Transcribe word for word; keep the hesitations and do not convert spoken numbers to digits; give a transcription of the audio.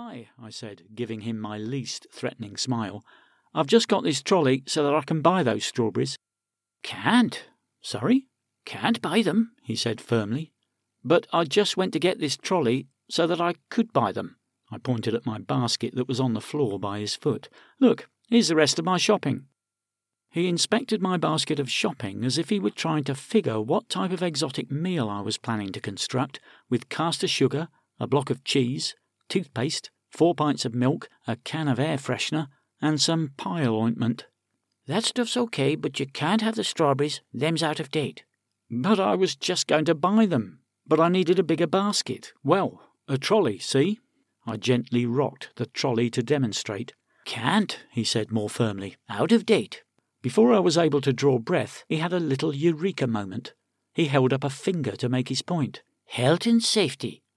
Hi, I said, giving him my least threatening smile. I've just got this trolley so that I can buy those strawberries. Can't. Sorry? Can't buy them, he said firmly. But I just went to get this trolley so that I could buy them. I pointed at my basket that was on the floor by his foot. Look, here's the rest of my shopping. He inspected my basket of shopping as if he were trying to figure what type of exotic meal I was planning to construct, with caster sugar, a block of cheese, toothpaste, four pints of milk, a can of air freshener, and some pile ointment. That stuff's okay, but you can't have the strawberries. Them's out of date. But I was just going to buy them. But I needed a bigger basket. Well, a trolley, see? I gently rocked the trolley to demonstrate. Can't, he said more firmly. Out of date. Before I was able to draw breath, he had a little eureka moment. He held up a finger to make his point. Health and safety.